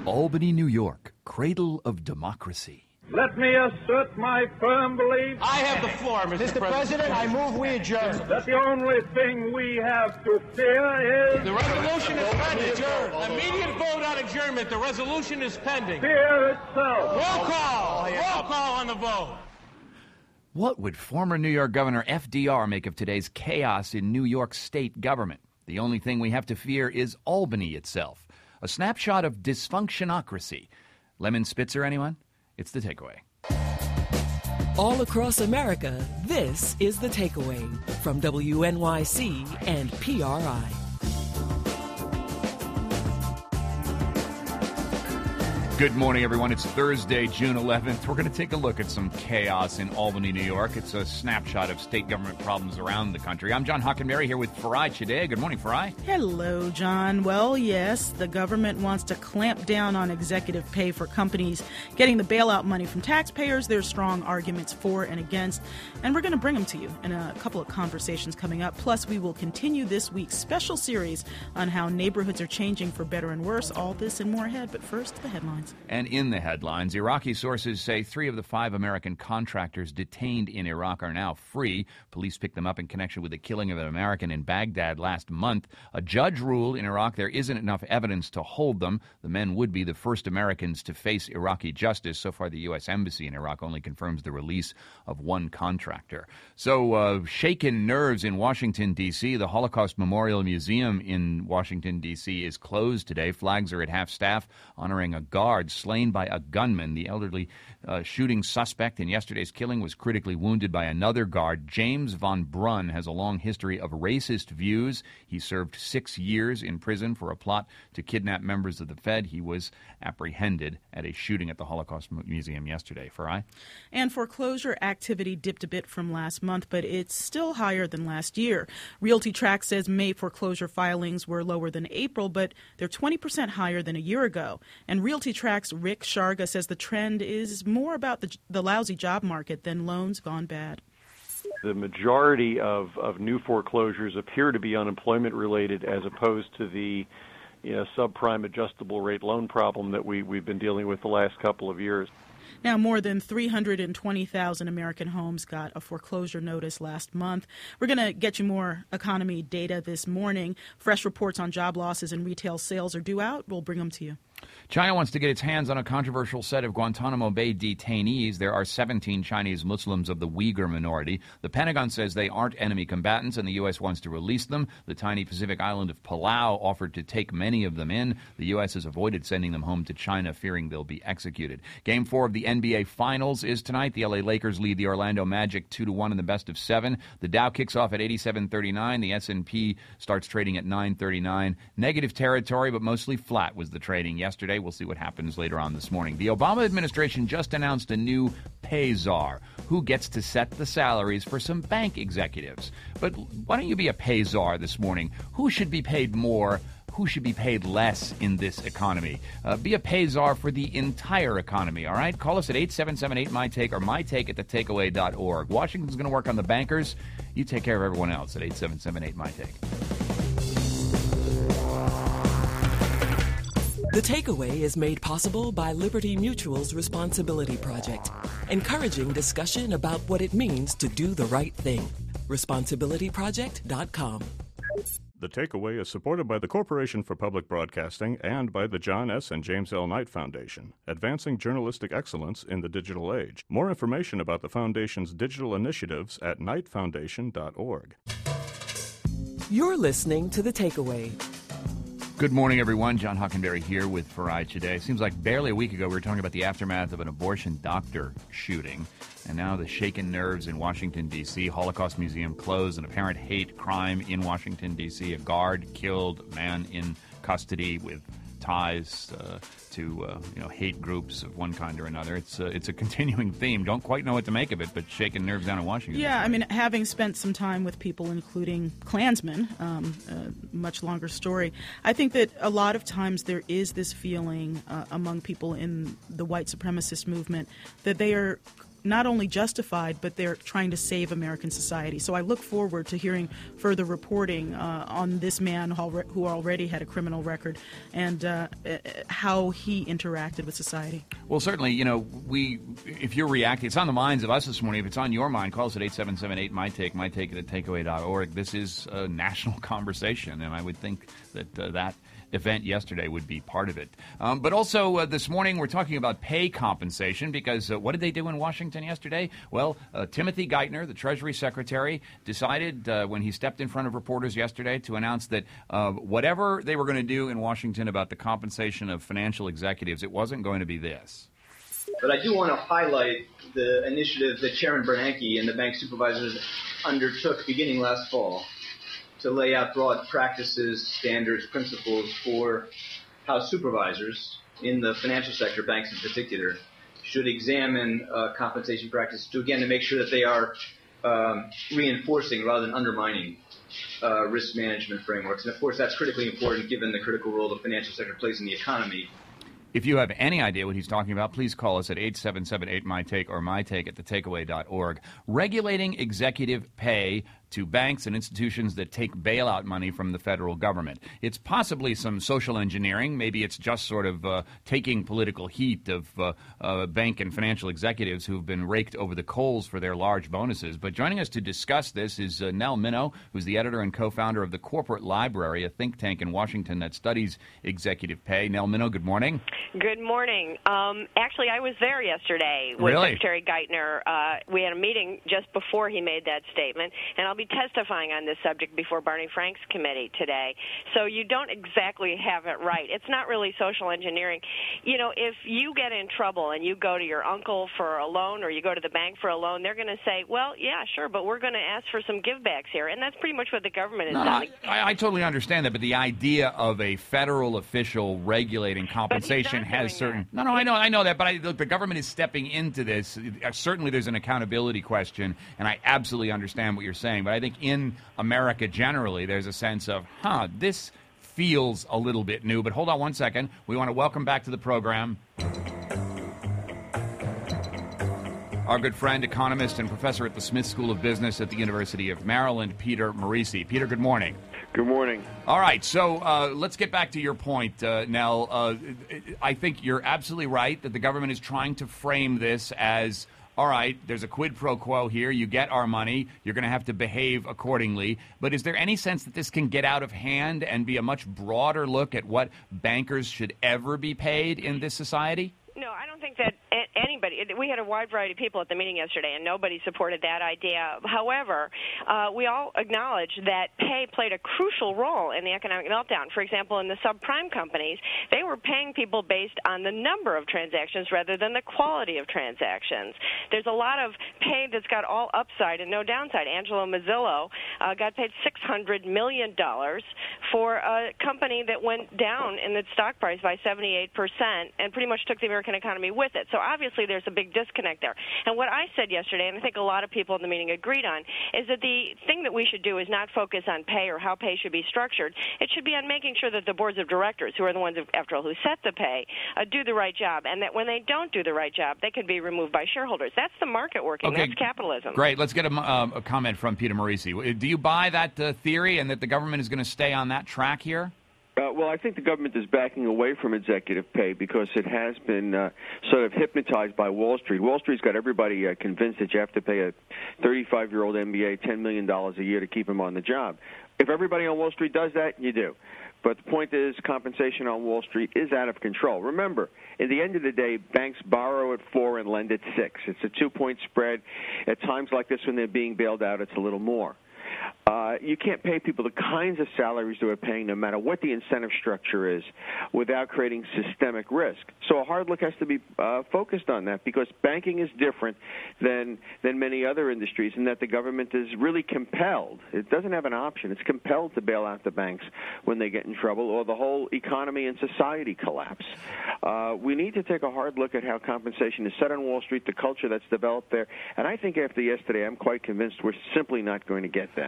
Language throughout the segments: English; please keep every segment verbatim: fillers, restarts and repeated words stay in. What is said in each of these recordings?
Albany, New York, cradle of democracy. Let me assert my firm belief. I have the floor, Mister Mister President. President, I move we adjourn. That the only thing we have to fear is... The resolution is pending. Immediate vote on adjournment. The resolution is pending. Fear itself. Roll call. Roll call on the vote. What would former New York Governor F D R make of today's chaos in New York state government? The only thing we have to fear is Albany itself. A snapshot of dysfunctionocracy. Lemon Spitzer, anyone? It's The Takeaway. All across America, this is The Takeaway from W N Y C and P R I. Good morning, everyone. It's Thursday, June eleventh. We're going to take a look at some chaos in Albany, New York. It's a snapshot of state government problems around the country. I'm John Hockenberry here with Farai Chideh. Good morning, Farai. Hello, John. Well, yes, the government wants to clamp down on executive pay for companies getting the bailout money from taxpayers. There's strong arguments for and against, and we're going to bring them to you in a couple of conversations coming up. Plus, we will continue this week's special series on how neighborhoods are changing for better and worse. All this and more ahead, but first, the headlines. And in the headlines, Iraqi sources say three of the five American contractors detained in Iraq are now free. Police picked them up in connection with the killing of an American in Baghdad last month. A judge ruled in Iraq there isn't enough evidence to hold them. The men would be the first Americans to face Iraqi justice. So far, the U S Embassy in Iraq only confirms the release of one contractor. So, uh, shaken nerves in Washington, D C. The Holocaust Memorial Museum in Washington, D C is closed today. Flags are at half-staff honoring a guard slain by a gunman. The elderly uh, shooting suspect in yesterday's killing was critically wounded by another guard. James Von Brunn has a long history of racist views. He served six years in prison for a plot to kidnap members of the Fed. He was apprehended at a shooting at the Holocaust Museum yesterday. Farai? And foreclosure activity dipped a bit from last month, but it's still higher than last year. RealtyTrac says May foreclosure filings were lower than April, but they're twenty percent higher than a year ago. And RealtyTrac Rick Sharga says the trend is more about the, the lousy job market than loans gone bad. The majority of, of new foreclosures appear to be unemployment related as opposed to the you know, subprime adjustable rate loan problem that we, we've been dealing with the last couple of years. Now, more than three hundred twenty thousand American homes got a foreclosure notice last month. We're going to get you more economy data this morning. Fresh reports on job losses and retail sales are due out. We'll bring them to you. China wants to get its hands on a controversial set of Guantanamo Bay detainees. There are seventeen Chinese Muslims of the Uyghur minority. The Pentagon says they aren't enemy combatants, and the U S wants to release them. The tiny Pacific island of Palau offered to take many of them in. The U S has avoided sending them home to China, fearing they'll be executed. Game four of the N B A Finals is tonight. The L A Lakers lead the Orlando Magic two to one in the best of seven. The Dow kicks off at eighty-seven thirty-nine. The S and P starts trading at nine thirty-nine. Negative territory, but mostly flat was the trading yesterday. We'll see what happens later on this morning. The Obama administration just announced a new pay czar who gets to set the salaries for some bank executives. But why don't you be a pay czar this morning? Who should be paid more? Who should be paid less in this economy? Uh, be a pay czar for the entire economy, all right? Call us at eight seven seven eight, M Y Take or my take at the takeaway dot org. Washington's going to work on the bankers. You take care of everyone else at eight seven seven eight, M Y Take. The Takeaway is made possible by Liberty Mutual's Responsibility Project, encouraging discussion about what it means to do the right thing. responsibility project dot com. The Takeaway is supported by the Corporation for Public Broadcasting and by the John S. and James L. Knight Foundation, advancing journalistic excellence in the digital age. More information about the Foundation's digital initiatives at knight foundation dot org. You're listening to The Takeaway. Good morning, everyone. John Hockenberry here with Farai Chideh. Seems like barely a week ago we were talking about the aftermath of an abortion doctor shooting. And now the shaken nerves in Washington, D C Holocaust Museum closed, an apparent hate crime in Washington, D C A guard killed, a man in custody with ties uh, to uh, you know hate groups of one kind or another. It's uh, it's a continuing theme. Don't quite know what to make of it, but shaking nerves down in Washington. Yeah, I mean, having spent some time with people, including Klansmen, um, a much longer story, I think that a lot of times there is this feeling uh, among people in the white supremacist movement that they are not only justified, but they're trying to save American society. So I look forward to hearing further reporting uh, on this man who already had a criminal record and uh, how he interacted with society. Well, certainly, you know, we if you're reacting, it's on the minds of us this morning. If it's on your mind, call us at eight seven seven eight my take, my take at takeaway dot org. This is a national conversation, and I would think that uh, that event yesterday would be part of it. Um, but also uh, this morning we're talking about pay compensation because uh, what did they do in Washington yesterday? Well, uh, Timothy Geithner, the Treasury Secretary, decided uh, when he stepped in front of reporters yesterday to announce that uh, whatever they were going to do in Washington about the compensation of financial executives, it wasn't going to be this. But I do want to highlight the initiative that Chairman Bernanke and the bank supervisors undertook beginning last fall to lay out broad practices, standards, principles for how supervisors in the financial sector, banks in particular, should examine uh, compensation practices to, again, to make sure that they are um, reinforcing rather than undermining uh, risk management frameworks. And, of course, that's critically important given the critical role the financial sector plays in the economy. If you have any idea what he's talking about, please call us at eight seven seven eight my take or my take at the takeaway dot org. Regulating executive pay to banks and institutions that take bailout money from the federal government. It's possibly some social engineering. Maybe it's just sort of uh, taking political heat of uh, uh, bank and financial executives who've been raked over the coals for their large bonuses. But joining us to discuss this is uh, Nell Minow, who's the editor and co-founder of the Corporate Library, a think tank in Washington that studies executive pay. Nell Minow, good morning. Good morning. Um, actually, I was there yesterday with really? Secretary Geithner. Uh, we had a meeting just before he made that statement, and I'll be testifying on this subject before Barney Frank's committee today. So you don't exactly have it right. It's not really social engineering. You know, if you get in trouble and you go to your uncle for a loan or you go to the bank for a loan, they're going to say, well, yeah, sure, but we're going to ask for some givebacks here. And that's pretty much what the government is no, doing. I, I totally understand that, but the idea of a federal official regulating compensation has certain... That. No, no, I know, I know that, but I, look, the government is stepping into this. Certainly there's an accountability question, and I absolutely understand what you're saying, but I think in America generally, there's a sense of, huh, this feels a little bit new. But hold on one second. We want to welcome back to the program our good friend, economist, and professor at the Smith School of Business at the University of Maryland, Peter Morici. Peter, good morning. Good morning. All right, so uh, let's get back to your point, uh, Nell. Uh, I think you're absolutely right that the government is trying to frame this as, all right, there's a quid pro quo here. You get our money. You're going to have to behave accordingly. But is there any sense that this can get out of hand and be a much broader look at what bankers should ever be paid in this society? No, I don't think that anybody – we had a wide variety of people at the meeting yesterday, and nobody supported that idea. However, uh, we all acknowledge that pay played a crucial role in the economic meltdown. For example, in the subprime companies, they were paying people based on the number of transactions rather than the quality of transactions. There's a lot of pay that's got all upside and no downside. Angelo Mazzillo uh, got paid six hundred million dollars for a company that went down in its stock price by seventy-eight percent and pretty much took the American economy with it. So obviously there's a big disconnect there. And what I said yesterday, and I think a lot of people in the meeting agreed on, is that the thing that we should do is not focus on pay or how pay should be structured. It should be on making sure that the boards of directors, who are the ones, after all, who set the pay, uh, do the right job, and that when they don't do the right job, they can be removed by shareholders. That's the market working. Okay. That's capitalism. Great. Let's get a, um, a comment from Peter Morici. Do you buy that uh, theory and that the government is going to stay on that track here? Uh, well, I think the government is backing away from executive pay because it has been uh, sort of hypnotized by Wall Street. Wall Street's got everybody uh, convinced that you have to pay a thirty-five-year-old M B A ten million dollars a year to keep him on the job. If everybody on Wall Street does that, you do. But the point is, compensation on Wall Street is out of control. Remember, at the end of the day, banks borrow at four and lend at six. It's a two-point spread. At times like this when they're being bailed out, it's a little more. Uh, you can't pay people the kinds of salaries they are paying, no matter what the incentive structure is, without creating systemic risk. So a hard look has to be uh, focused on that, because banking is different than than many other industries in that the government is really compelled. It doesn't have an option. It's compelled to bail out the banks when they get in trouble, or the whole economy and society collapse. Uh, we need to take a hard look at how compensation is set on Wall Street, the culture that's developed there. And I think after yesterday, I'm quite convinced we're simply not going to get that. All right,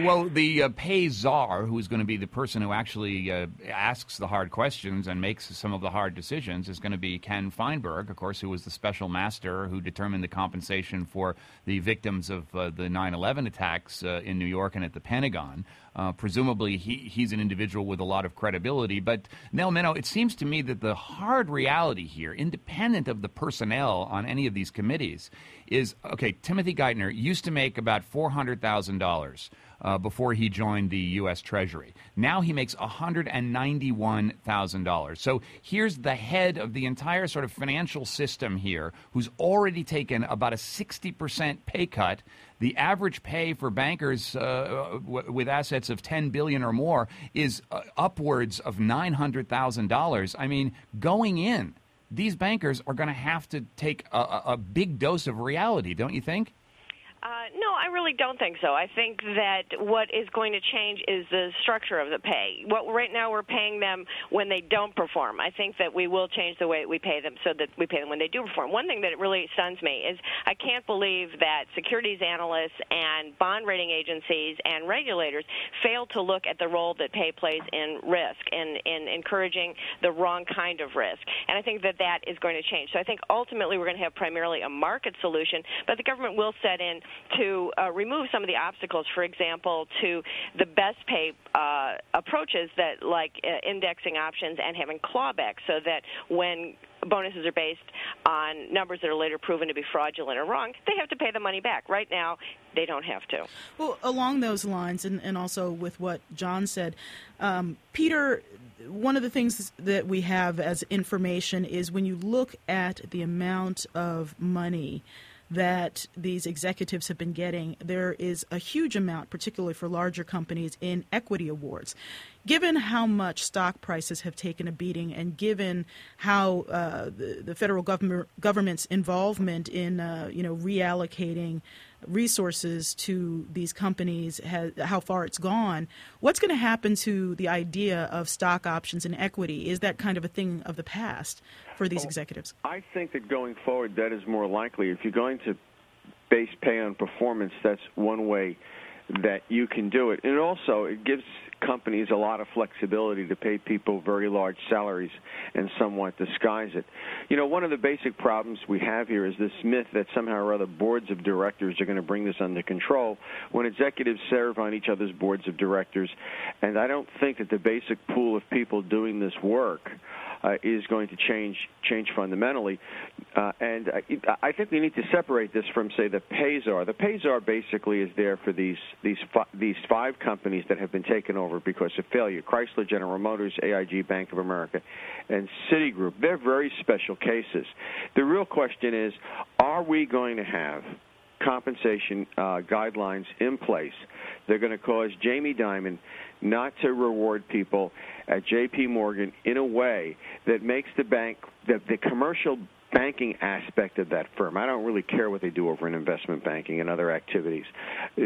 well, the uh, pay czar, who is going to be the person who actually uh, asks the hard questions and makes some of the hard decisions, is going to be Ken Feinberg, of course, who was the special master who determined the compensation for the victims of uh, the nine eleven attacks uh, in New York and at the Pentagon. Uh, presumably, he, he's an individual with a lot of credibility. But, Nell Minow, it seems to me that the hard reality here, independent of the personnel on any of these committees, is, okay, Timothy Geithner used to make about four hundred thousand dollars uh, before he joined the U S Treasury. Now he makes one hundred ninety-one thousand dollars. So here's the head of the entire sort of financial system here, who's already taken about a sixty percent pay cut. The average pay for bankers uh, w- with assets of ten billion dollars or more is uh, upwards of nine hundred thousand dollars. I mean, going in, these bankers are going to have to take a, a, a big dose of reality, don't you think? Uh, no, I really don't think so. I think that what is going to change is the structure of the pay. What right now we're paying them when they don't perform. I think that we will change the way we pay them so that we pay them when they do perform. One thing that really stuns me is I can't believe that securities analysts and bond rating agencies and regulators fail to look at the role that pay plays in risk and in encouraging the wrong kind of risk. And I think that that is going to change. So I think ultimately we're going to have primarily a market solution, but the government will set in to uh, remove some of the obstacles, for example, to the best pay uh, approaches that like uh, indexing options and having clawback, so that when bonuses are based on numbers that are later proven to be fraudulent or wrong, they have to pay the money back. Right now, they don't have to. Well, along those lines, and, and also with what John said, um, Peter, one of the things that we have as information is when you look at the amount of money that these executives have been getting, there is a huge amount, particularly for larger companies, in equity awards. Given how much stock prices have taken a beating, and given how uh, the, the federal government government's involvement in uh, you know reallocating resources to these companies, has, how far it's gone, what's going to happen to the idea of stock options and equity? Is that kind of a thing of the past for these oh, executives? I think that going forward, that is more likely. If you're going to base pay on performance, that's one way that you can do it. And also, it gives companies a lot of flexibility to pay people very large salaries and somewhat disguise it. You know, one of the basic problems we have here is this myth that somehow or other boards of directors are going to bring this under control when executives serve on each other's boards of directors. And I don't think that the basic pool of people doing this work Uh, is going to change change fundamentally. Uh, and I, I think we need to separate this from, say, the pay czar. The pay czar basically is there for these these fi- these five companies that have been taken over because of failure: Chrysler, General Motors, A I G, Bank of America, and Citigroup. They're very special cases. The real question is, are we going to have compensation uh, guidelines in place that are going to cause Jamie Dimon not to reward people at J P Morgan in a way that makes the bank, the, the commercial banking aspect of that firm, I don't really care what they do over in investment banking and other activities, uh,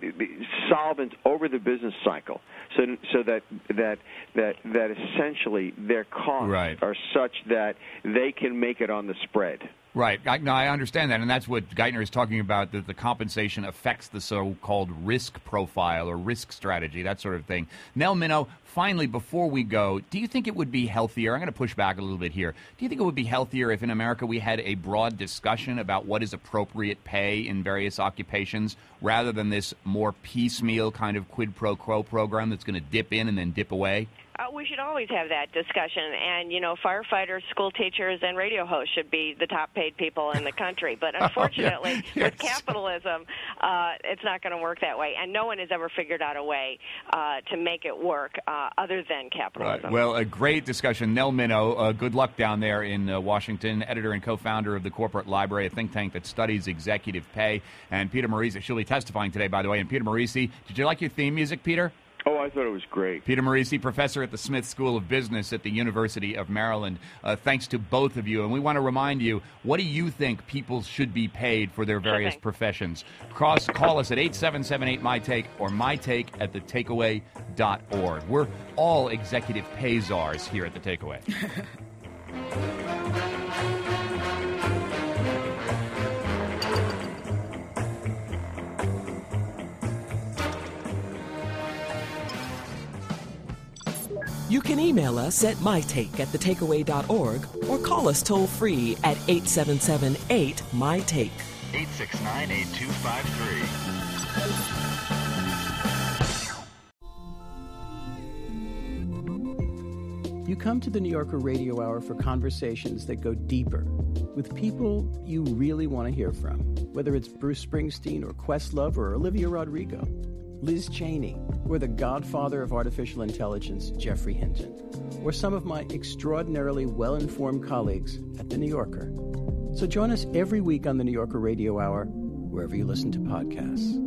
solvent over the business cycle, so so that that that that essentially their costs right. are such that they can make it on the spread. Right. I, no, I understand that, and that's what Geithner is talking about, that the compensation affects the so-called risk profile or risk strategy, that sort of thing. Nell Minow, finally, before we go, do you think it would be healthier, I'm going to push back a little bit here, do you think it would be healthier if in America we had a broad discussion about what is appropriate pay in various occupations rather than this more piecemeal kind of quid pro quo program that's going to dip in and then dip away? Uh, we should always have that discussion. And, you know, firefighters, school teachers, and radio hosts should be the top-paid people in the country. But unfortunately, oh, yeah. yes. with capitalism, uh, it's not going to work that way. And no one has ever figured out a way uh, to make it work uh, other than capitalism. Right. Well, a great discussion. Nell Minow, uh, good luck down there in uh, Washington, editor and co-founder of the Corporate Library, a think tank that studies executive pay. And Peter Morici, she'll be testifying today, by the way. And Peter Morici, did you like your theme music, Peter? Oh, I thought it was great. Peter Morici, professor at the Smith School of Business at the University of Maryland. Uh, thanks to both of you. And we want to remind you, what do you think people should be paid for their various okay. professions? Cross, call us at eight seven seven eight, M Y Take or mytake at the takeaway dot org. We're all executive pay czars here at The Takeaway. can email us at mytake at thetakeaway dot org or call us toll free at eight seven seven eight M Y T A K E. eight six nine, eight two five three. You come to the New Yorker Radio Hour for conversations that go deeper with people you really want to hear from, whether it's Bruce Springsteen or Questlove or Olivia Rodrigo, Liz Cheney, or the godfather of artificial intelligence, Jeffrey Hinton, or some of my extraordinarily well-informed colleagues at The New Yorker. So join us every week on the New Yorker Radio Hour, wherever you listen to podcasts.